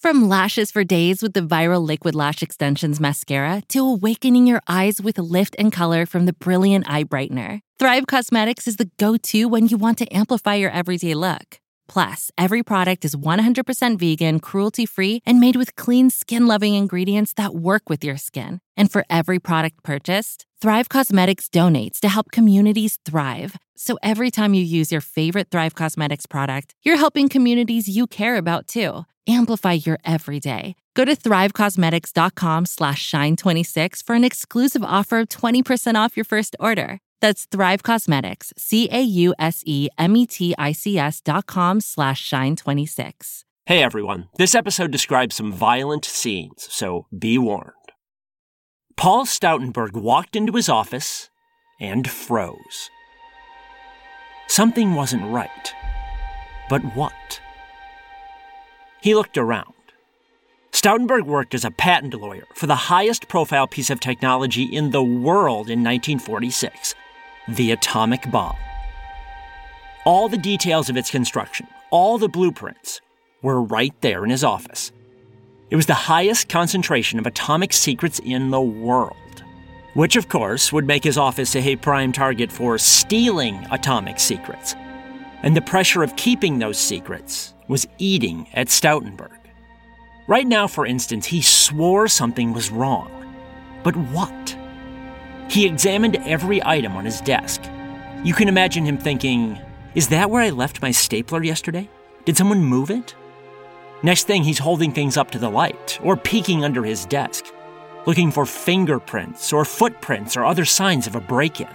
From lashes for days with the viral Liquid Lash Extensions mascara to awakening your eyes with lift and color from the Brilliant Eye Brightener, Thrive Causemetics is the go-to when you want to amplify your everyday look. Plus, every product is 100% vegan, cruelty-free, and made with clean, skin-loving ingredients that work with your skin. And for every product purchased, Thrive Causemetics donates to help communities thrive. So every time you use your favorite Thrive Causemetics product, you're helping communities you care about too. Amplify your everyday. Go to thrivecausemetics.com/shine26 for an exclusive offer of 20% off your first order. That's Thrive Causemetics, CAUSEMETICS.com/shine26. Hey everyone, this episode describes some violent scenes, so be warned. Paul Stoutenberg walked into his office and froze. Something wasn't right. But what? He looked around. Stoutenberg worked as a patent lawyer for the highest profile piece of technology in the world in 1946, the atomic bomb. All the details of its construction, all the blueprints, were right there in his office. It was the highest concentration of atomic secrets in the world, which of course would make his office a prime target for stealing atomic secrets. And the pressure of keeping those secrets was eating at Stoutenberg. Right now, for instance, he swore something was wrong. But what? He examined every item on his desk. You can imagine him thinking, is that where I left my stapler yesterday? Did someone move it? Next thing, he's holding things up to the light or peeking under his desk, looking for fingerprints or footprints or other signs of a break-in.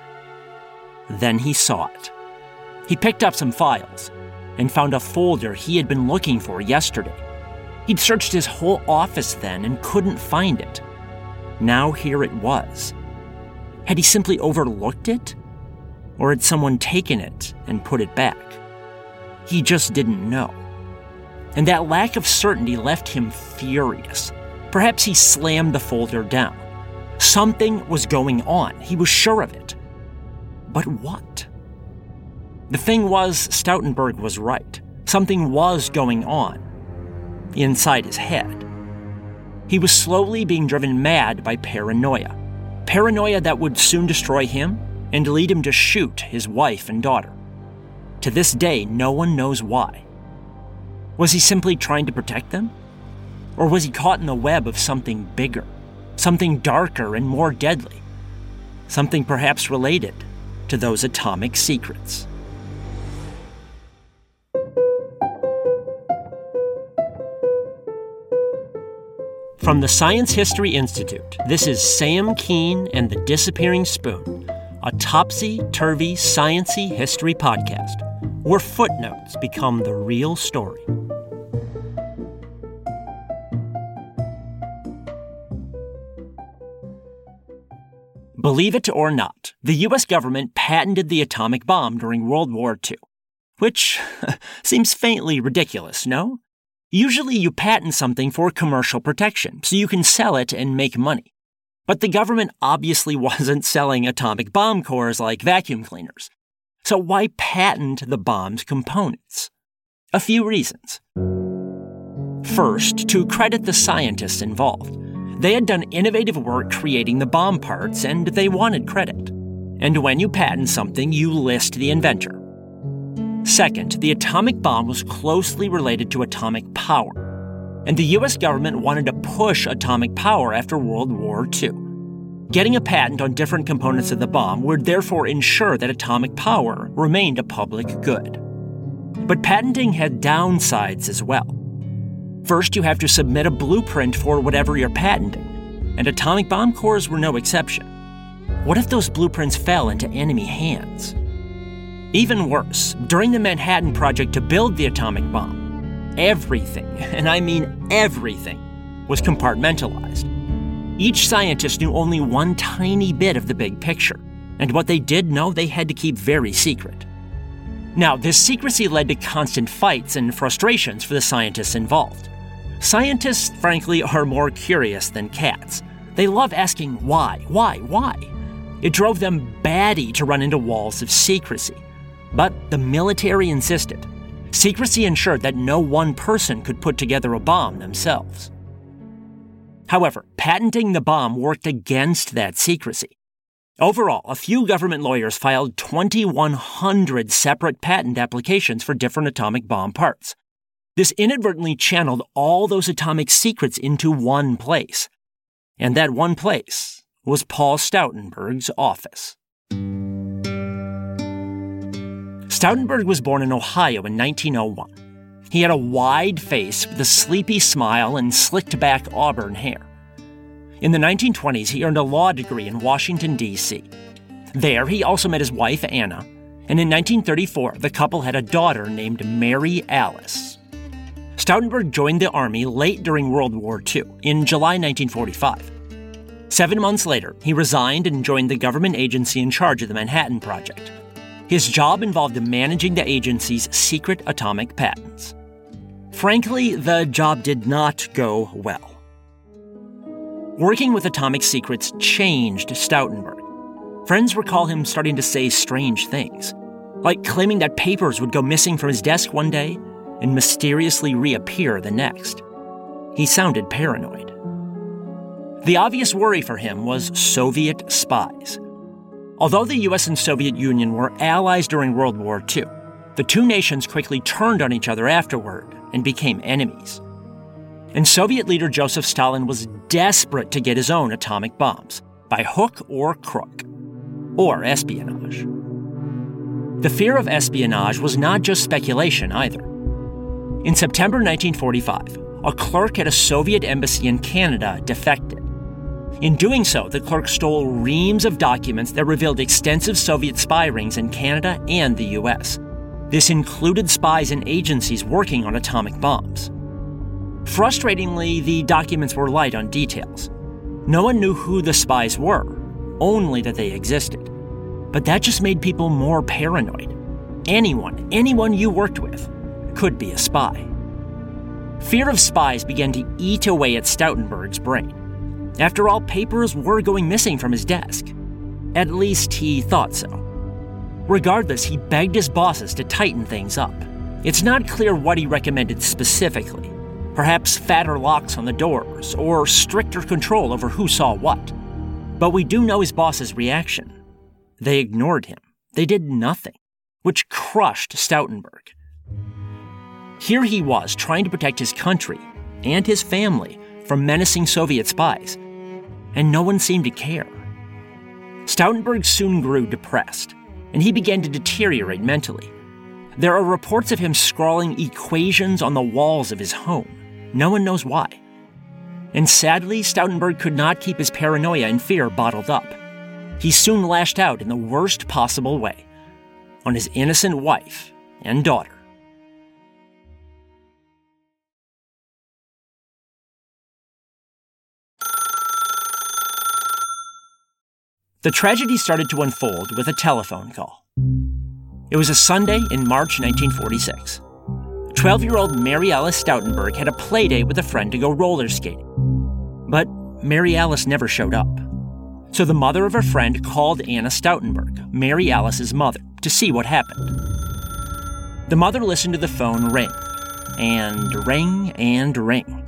Then he saw it. He picked up some files and found a folder he had been looking for yesterday. He'd searched his whole office then and couldn't find it. Now here it was. Had he simply overlooked it? Or had someone taken it and put it back? He just didn't know. And that lack of certainty left him furious. Perhaps he slammed the folder down. Something was going on. He was sure of it. But what? The thing was, Stoutenberg was right. Something was going on inside his head. He was slowly being driven mad by paranoia. Paranoia that would soon destroy him and lead him to shoot his wife and daughter. To this day, no one knows why. Was he simply trying to protect them? Or was he caught in the web of something bigger, something darker and more deadly? Something perhaps related to those atomic secrets. From the Science History Institute, this is Sam Kean and the Disappearing Spoon, a topsy-turvy, science-y history podcast, where footnotes become the real story. Believe it or not, the U.S. government patented the atomic bomb during World War II, which seems faintly ridiculous, no? Usually you patent something for commercial protection, so you can sell it and make money. But the government obviously wasn't selling atomic bomb cores like vacuum cleaners. So why patent the bomb's components? A few reasons. First, to credit the scientists involved. They had done innovative work creating the bomb parts, and they wanted credit. And when you patent something, you list the inventor. Second, the atomic bomb was closely related to atomic power, and the U.S. government wanted to push atomic power after World War II. Getting a patent on different components of the bomb would therefore ensure that atomic power remained a public good. But patenting had downsides as well. First, you have to submit a blueprint for whatever you're patenting, and atomic bomb cores were no exception. What if those blueprints fell into enemy hands? Even worse, during the Manhattan Project to build the atomic bomb, everything, and I mean everything, was compartmentalized. Each scientist knew only one tiny bit of the big picture, and what they did know they had to keep very secret. Now, this secrecy led to constant fights and frustrations for the scientists involved. Scientists, frankly, are more curious than cats. They love asking why? It drove them batty to run into walls of secrecy. But the military insisted. Secrecy ensured that no one person could put together a bomb themselves. However, patenting the bomb worked against that secrecy. Overall, a few government lawyers filed 2,100 separate patent applications for different atomic bomb parts. This inadvertently channeled all those atomic secrets into one place. And that one place was Paul Stoutenberg's office. Stoutenberg was born in Ohio in 1901. He had a wide face with a sleepy smile and slicked-back auburn hair. In the 1920s, he earned a law degree in Washington, D.C. There, he also met his wife, Anna, and in 1934, the couple had a daughter named Mary Alice. Stoutenberg joined the Army late during World War II, in July 1945. 7 months later, he resigned and joined the government agency in charge of the Manhattan Project. His job involved managing the agency's secret atomic patents. Frankly, the job did not go well. Working with atomic secrets changed Stoutenberg. Friends recall him starting to say strange things, like claiming that papers would go missing from his desk one day and mysteriously reappear the next. He sounded paranoid. The obvious worry for him was Soviet spies. Although the US and Soviet Union were allies during World War II, the two nations quickly turned on each other afterward and became enemies. And Soviet leader Joseph Stalin was desperate to get his own atomic bombs, by hook or crook, or espionage. The fear of espionage was not just speculation either. In September 1945, a clerk at a Soviet embassy in Canada defected. In doing so, the clerk stole reams of documents that revealed extensive Soviet spy rings in Canada and the US. This included spies and agencies working on atomic bombs. Frustratingly, the documents were light on details. No one knew who the spies were, only that they existed. But that just made people more paranoid. Anyone you worked with could be a spy. Fear of spies began to eat away at Stoutenberg's brain. After all, papers were going missing from his desk. At least he thought so. Regardless, he begged his bosses to tighten things up. It's not clear what he recommended specifically. Perhaps fatter locks on the doors, or stricter control over who saw what. But we do know his boss's reaction. They ignored him. They did nothing, which crushed Stoutenberg. Here he was, trying to protect his country and his family from menacing Soviet spies, and no one seemed to care. Stoutenberg soon grew depressed, and he began to deteriorate mentally. There are reports of him scrawling equations on the walls of his home. No one knows why. And sadly, Stoutenberg could not keep his paranoia and fear bottled up. He soon lashed out in the worst possible way, on his innocent wife and daughter. The tragedy started to unfold with a telephone call. It was a Sunday in March 1946. 12-year-old Mary Alice Stoutenberg had a play date with a friend to go roller skating. But Mary Alice never showed up. So the mother of her friend called Anna Stoutenberg, Mary Alice's mother, to see what happened. The mother listened to the phone ring, and ring, and ring.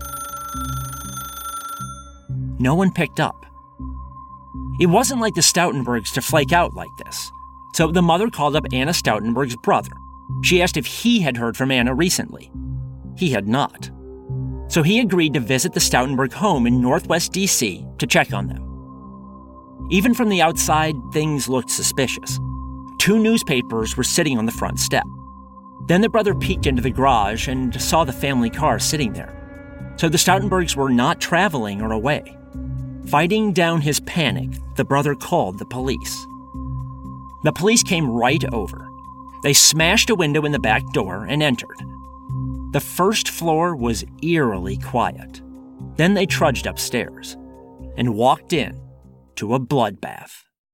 No one picked up. It wasn't like the Stoutenbergs to flake out like this. So the mother called up Anna Stoutenberg's brother. She asked if he had heard from Anna recently. He had not. So he agreed to visit the Stoutenberg home in Northwest D.C. to check on them. Even from the outside, things looked suspicious. 2 newspapers were sitting on the front step. Then the brother peeked into the garage and saw the family car sitting there. So the Stoutenbergs were not traveling or away. Fighting down his panic, the brother called the police. The police came right over. They smashed a window in the back door and entered. The first floor was eerily quiet. Then they trudged upstairs and walked in to a bloodbath.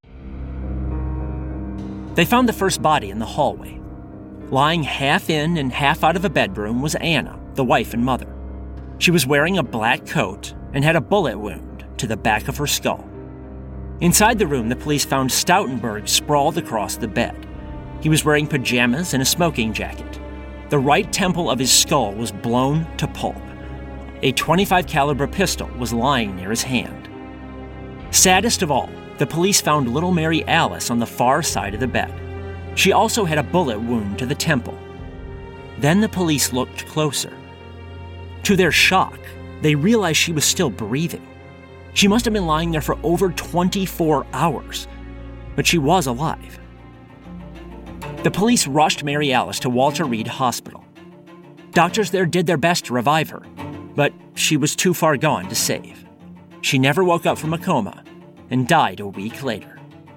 They found the first body in the hallway. Lying half in and half out of a bedroom was Anna, the wife and mother. She was wearing a black coat and had a bullet wound to the back of her skull. Inside the room, the police found Stoutenberg sprawled across the bed. He was wearing pajamas and a smoking jacket. the right temple of his skull was blown to pulp. A .25 caliber pistol was lying near his hand. Saddest of all, the police found little Mary Alice on the far side of the bed. She also had a bullet wound to the temple. Then the police looked closer. To their shock, they realized she was still breathing. She must have been lying there for over 24 hours, but she was alive. The police rushed Mary Alice to Walter Reed Hospital. Doctors there did their best to revive her, but she was too far gone to save. She never woke up from a coma and died a week later.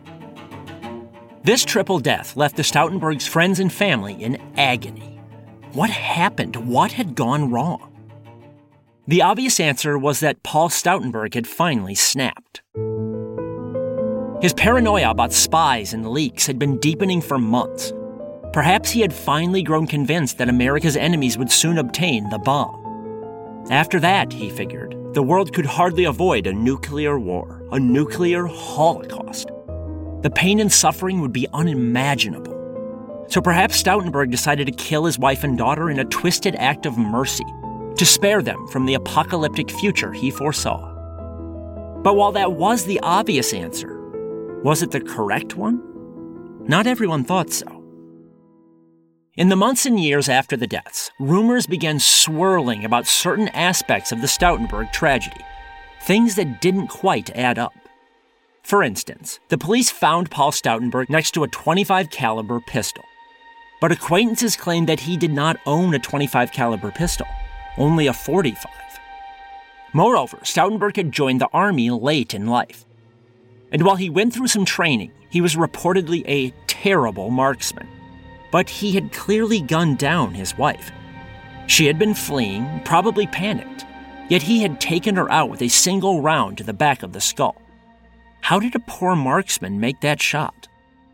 This triple death left the Stoutenbergs' friends and family in agony. What happened? What had gone wrong? The obvious answer was that Paul Stoutenberg had finally snapped. His paranoia about spies and leaks had been deepening for months. Perhaps he had finally grown convinced that America's enemies would soon obtain the bomb. After that, he figured, the world could hardly avoid a nuclear war, a nuclear holocaust. The pain and suffering would be unimaginable. So perhaps Stoutenberg decided to kill his wife and daughter in a twisted act of mercy, to spare them from the apocalyptic future he foresaw. But while that was the obvious answer, was it the correct one? Not everyone thought so. In the months and years after the deaths, rumors began swirling about certain aspects of the Stoutenberg tragedy, things that didn't quite add up. For instance, the police found Paul Stoutenberg next to a .25 caliber pistol. But acquaintances claimed that he did not own a .25 caliber pistol, only a .45. Moreover, Stoutenberg had joined the Army late in life. And while he went through some training, he was reportedly a terrible marksman. But he had clearly gunned down his wife. She had been fleeing, probably panicked, yet he had taken her out with a single round to the back of the skull. How did a poor marksman make that shot?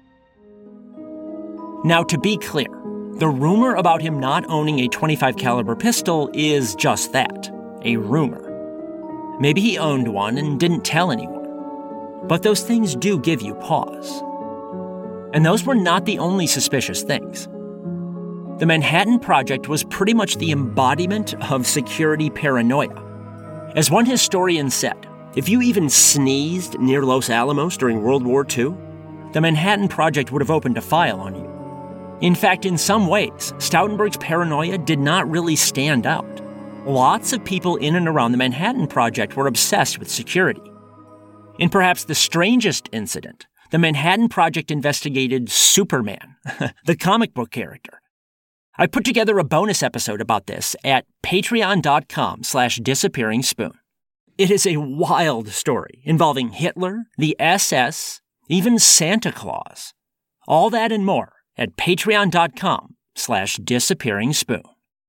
Now, to be clear, the rumor about him not owning a .25 caliber pistol is just that, a rumor. Maybe he owned one and didn't tell anyone. But those things do give you pause. And those were not the only suspicious things. The Manhattan Project was pretty much the embodiment of security paranoia. As one historian said, if you even sneezed near Los Alamos during World War II, the Manhattan Project would have opened a file on you. In fact, in some ways, Stoutenberg's paranoia did not really stand out. Lots of people in and around the Manhattan Project were obsessed with security. In perhaps the strangest incident, the Manhattan Project investigated Superman, the comic book character. I put together a bonus episode about this at patreon.com/disappearingspoon. It is a wild story involving Hitler, the SS, even Santa Claus. All that and more at patreon.com/disappearingspoon.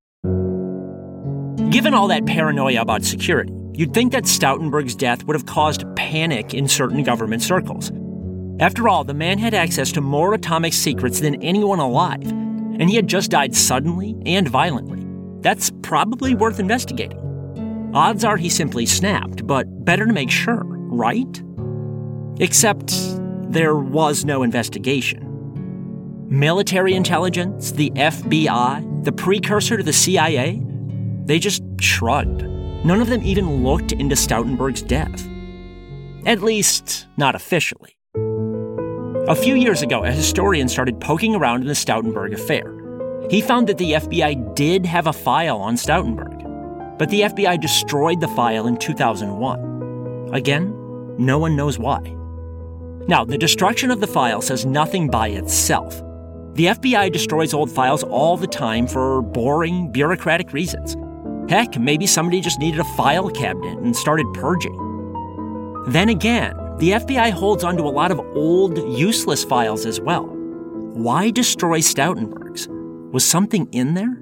Given all that paranoia about security, you'd think that Stoutenberg's death would have caused panic in certain government circles. After all, the man had access to more atomic secrets than anyone alive, and he had just died suddenly and violently. That's probably worth investigating. Odds are he simply snapped, but better to make sure, right? Except there was no investigation. Military intelligence, the FBI, the precursor to the CIA, they just shrugged. None of them even looked into Stoutenberg's death. At least, not officially. A few years ago, a historian started poking around in the Stoutenberg affair. He found that the FBI did have a file on Stoutenberg, but the FBI destroyed the file in 2001. Again, no one knows why. Now, the destruction of the file says nothing by itself. The FBI destroys old files all the time for boring, bureaucratic reasons. Heck, maybe somebody just needed a file cabinet and started purging. Then again, the FBI holds onto a lot of old, useless files as well. Why destroy Stoutenberg's? Was something in there?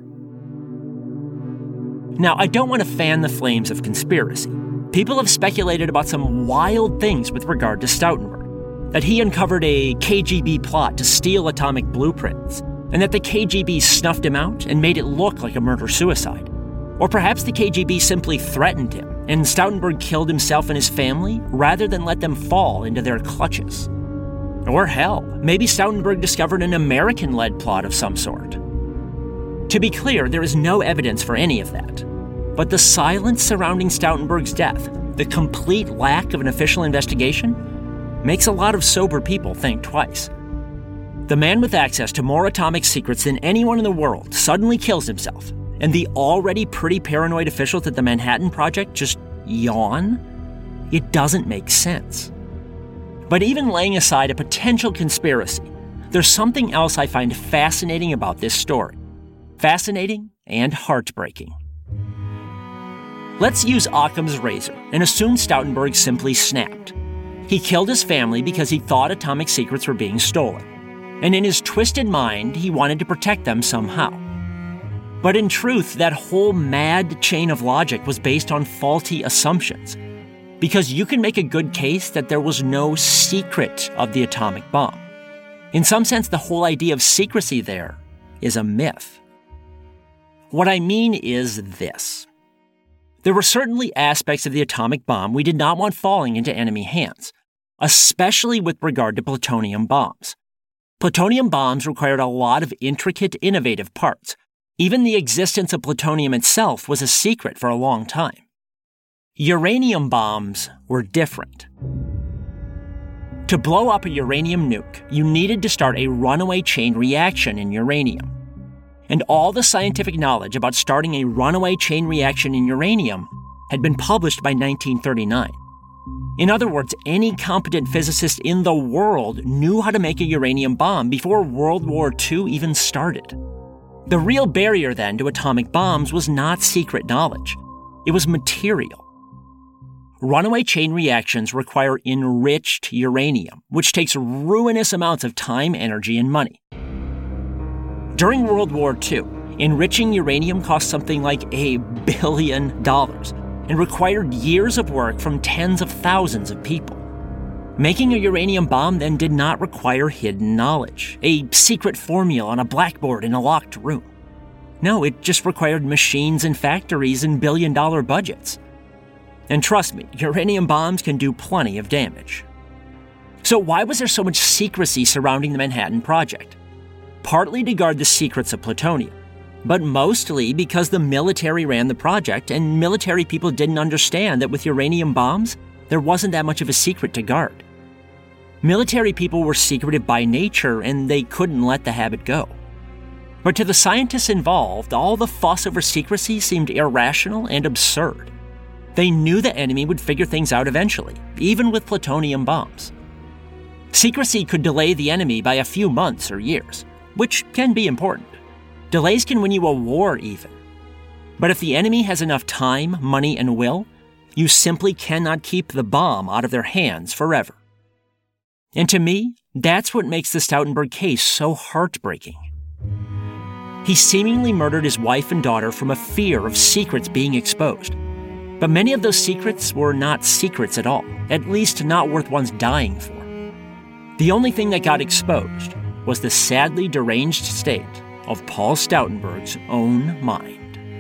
Now, I don't want to fan the flames of conspiracy. People have speculated about some wild things with regard to Stoutenberg. That he uncovered a KGB plot to steal atomic blueprints, and that the KGB snuffed him out and made it look like a murder-suicide. Or perhaps the KGB simply threatened him, and Stoutenberg killed himself and his family rather than let them fall into their clutches. Or hell, maybe Stoutenberg discovered an American-led plot of some sort. To be clear, there is no evidence for any of that. But the silence surrounding Stoutenberg's death, the complete lack of an official investigation, makes a lot of sober people think twice. The man with access to more atomic secrets than anyone in the world suddenly kills himself, and the already pretty paranoid officials at the Manhattan Project just yawn? It doesn't make sense. But even laying aside a potential conspiracy, there's something else I find fascinating about this story. Fascinating and heartbreaking. Let's use Occam's razor and assume Stoutenberg simply snapped. He killed his family because he thought atomic secrets were being stolen. And in his twisted mind, he wanted to protect them somehow. But in truth, that whole mad chain of logic was based on faulty assumptions. Because you can make a good case that there was no secret of the atomic bomb. In some sense, the whole idea of secrecy there is a myth. What I mean is this. There were certainly aspects of the atomic bomb we did not want falling into enemy hands, especially with regard to plutonium bombs. Plutonium bombs required a lot of intricate, innovative parts. Even the existence of plutonium itself was a secret for a long time. Uranium bombs were different. To blow up a uranium nuke, you needed to start a runaway chain reaction in uranium. And all the scientific knowledge about starting a runaway chain reaction in uranium had been published by 1939. In other words, any competent physicist in the world knew how to make a uranium bomb before World War II even started. The real barrier then to atomic bombs was not secret knowledge. It was material. Runaway chain reactions require enriched uranium, which takes ruinous amounts of time, energy, and money. During World War II, enriching uranium cost something like $1 billion and required years of work from tens of thousands of people. Making a uranium bomb then did not require hidden knowledge, a secret formula on a blackboard in a locked room. No, it just required machines and factories and billion-dollar budgets. And trust me, uranium bombs can do plenty of damage. So why was there so much secrecy surrounding the Manhattan Project? Partly to guard the secrets of plutonium, but mostly because the military ran the project and military people didn't understand that with uranium bombs, there wasn't that much of a secret to guard. Military people were secretive by nature and they couldn't let the habit go. But to the scientists involved, all the fuss over secrecy seemed irrational and absurd. They knew the enemy would figure things out eventually, even with plutonium bombs. Secrecy could delay the enemy by a few months or years, which can be important. Delays can win you a war even. But if the enemy has enough time, money, and will, you simply cannot keep the bomb out of their hands forever. And to me, that's what makes the Stoutenberg case so heartbreaking. He seemingly murdered his wife and daughter from a fear of secrets being exposed. But many of those secrets were not secrets at all, at least not worth one's dying for. The only thing that got exposed was the sadly deranged state of Paul Stoutenberg's own mind.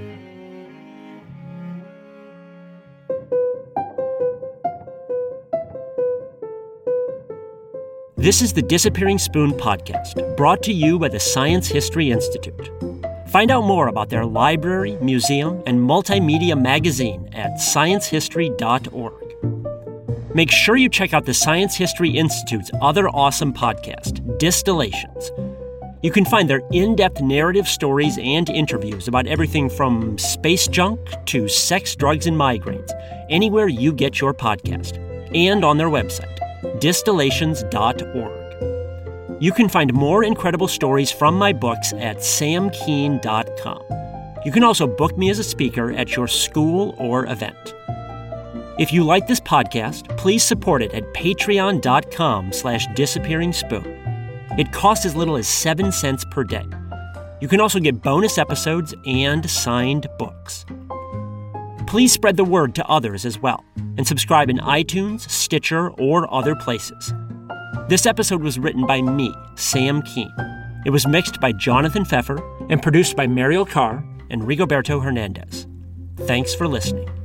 This is the Disappearing Spoon podcast, brought to you by the Science History Institute. Find out more about their library, museum, and multimedia magazine at sciencehistory.org. Make sure you check out the Science History Institute's other awesome podcast, Distillations. You can find their in-depth narrative stories and interviews about everything from space junk to sex, drugs, and migraines, anywhere you get your podcast, and on their website, distillations.org. You can find more incredible stories from my books at samkeen.com. You can also book me as a speaker at your school or event. If you like this podcast, please support it at patreon.com/disappearingspoon. It costs as little as 7 cents per day. You can also get bonus episodes and signed books. Please spread the word to others as well, and subscribe in iTunes, Stitcher, or other places. This episode was written by me, Sam Keen. It was mixed by Jonathan Pfeffer and produced by Mariel Carr and Rigoberto Hernandez. Thanks for listening.